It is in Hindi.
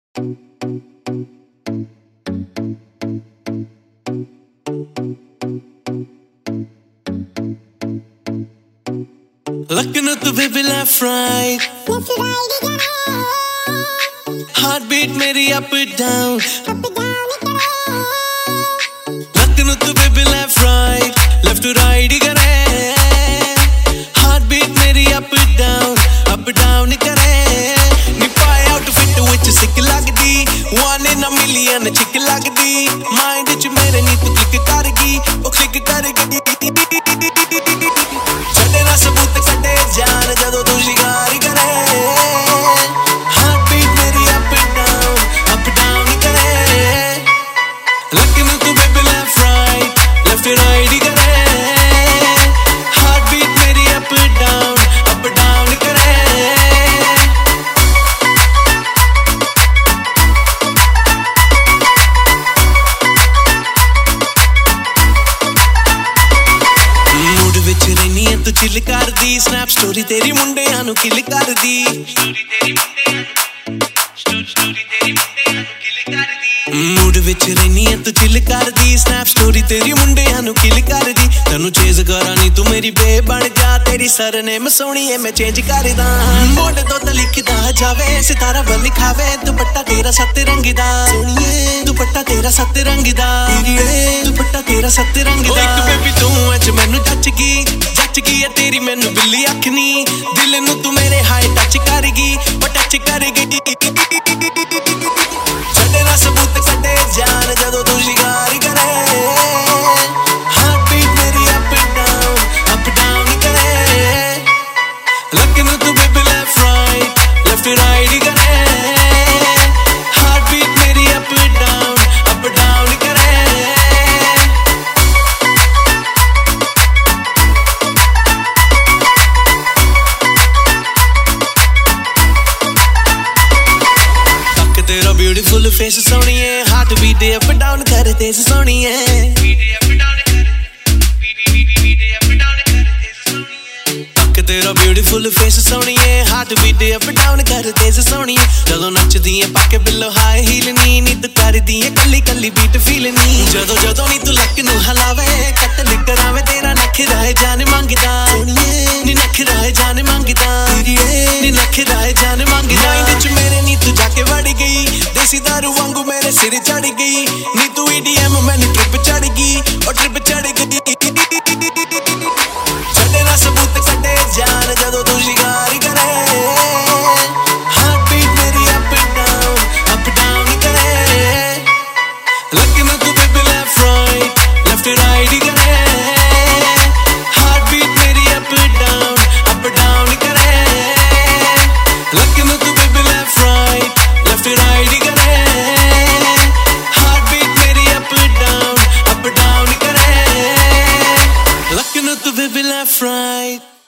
Looking at the baby left right, heartbeat मेरी up and down. Looking at the baby left right, left to right ही करे. Heartbeat मेरी up and down ही करे. नी पाए outfit विच सिक लगदी, one in a million चिक लगदी. Mind च मेरे नी तू click करगी, ओ click करगी. छड़े ना सबूत कटे जान जदों तू शिकार करे. Heartbeat मेरी up and down ही करे. Looking at the baby left to right ही करे. Heartbeat मेरी up and down ही करे. मूड विच रहनी है तू चिल कर दी. स्नैप स्टोरी तेरी मुंडियां नू किल कर दी. मूड विच रहनी है तू चिल कर दी. स्नैप स्टोरी तेरी मुंडियां नू किल कर दी. तैनू चेज करा नी तू मेरी बे बन जा. तेरी सरनेम सोहणी है मैं चेंज करदा. मोड तो त लिखदा जावे सितारा बल लिखावे. दुपट्टा तेरा सतरंगी दा सोहणीए. दुपट्टा तेरा सतरंगी दा दुपट्टा तेरा सतरंगी दा. एक बेबी तू अच मैनू जच गई है तेरी मैनू बिल्ली अखनी. दिल नू तू मेरे हाय टच करगी ओ टच करगी. छड़े ना सबूत कटे जान जदों तू शिकार करे. Heartbeat मेरी up and down ही करे. Looking at the baby left to right ही करे. Heartbeat मेरी up and down ही करे. तेरा ब्यूटीफुल फेस सोहनी है. हार्ट बीट अप डाउन कर तेज सोहनी है. तेरा ब्यूटीफुल फेस सोहनी है. हार्ट बीट अप डाउन कर तेज सोहनी है. जदों नचदी है पाके बिल्लो हाई हील नी तू करदी है कल्ली कल्ली बीट फील नी. जदों नी तू लक नू हलावे कटल करावे. तेरा नखरा है जान मंगदा नी. नखरा है जान मंगदा नी. नखरा है जान मंगदा. माइंड च मेरे नी तू जाके वड़ गई. देसी दारू वांगू मेरे सिर चढ़ गई. नी तू EDM मैनू ट्रिप चढ़ गई और ट्रिप चढ़ गई. छड़े ना सबूत कटे जान जदों तू शिकार करे. Heartbeat मेरी up and down ही करे. Looking at the baby left to right ही करे. Heartbeat मेरी up and down ही करे. Looking at the baby left to right ही करे. Heartbeat मेरी up and down ही करे. Looking at the baby left right.